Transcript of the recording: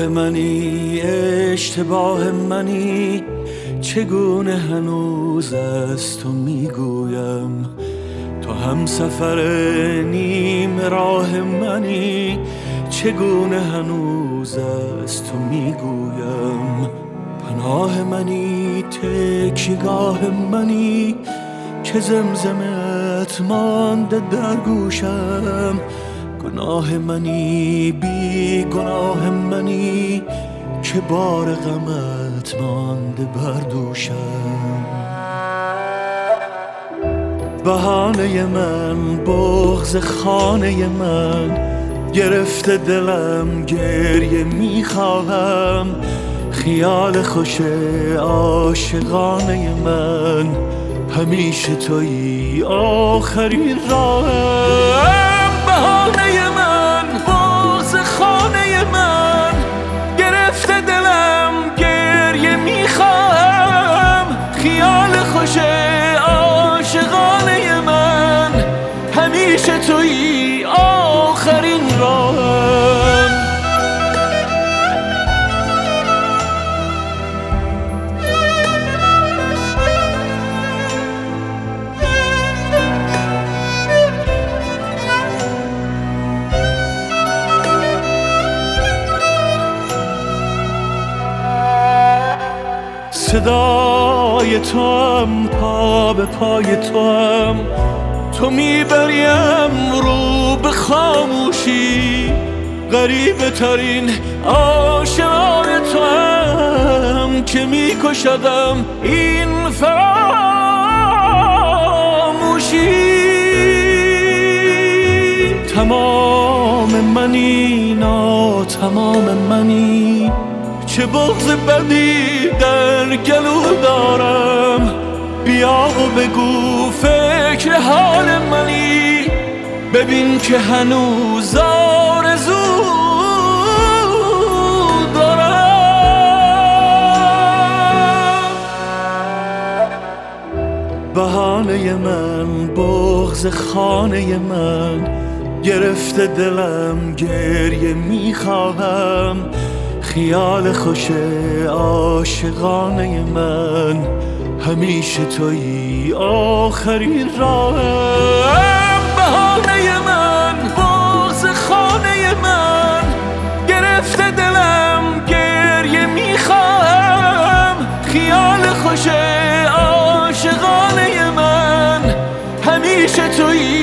راه منی، اشتباه منی، چگونه هنوز از تو میگویم. تو هم سفر نیم راه منی، چگونه هنوز از تو میگویم. پناه منی، تکیه‌گاه منی، که زمزمت مانده در گوشم. گناه منی، بی گناه منی، که بار غمت مانده بر دوشم. بهانه من، بغض خانه من، گرفته دلم گریه میخواهم. خیال خوش عاشقانه من، همیشه تویی آخرین راهم. بهانه من، بغض خانه من، گرفته دلم گریه میخواهم. خیال خوش عاشقانه من، همیشه تویی آخرین راهم. صدای توام، پا به پای توام، تو میبریم رو به خاموشی. غریبه ترین آشنای توام، که میکشدم این فراموشی. تمام منی، ناتمام منی، چه بغض بدی در گلو دارم. بیا و بگو فکر حال منی، ببین که هنوز آرزو دارم. بهانه من، بغض خانه من، گرفته دلم گریه میخواهم. خیال خوش عاشقانه من، همیشه تویی آخرین راهم. بهانه من، بغض خانه من، گرفته دلم گریه میخواهم. خیال خوش عاشقانه من، همیشه تویی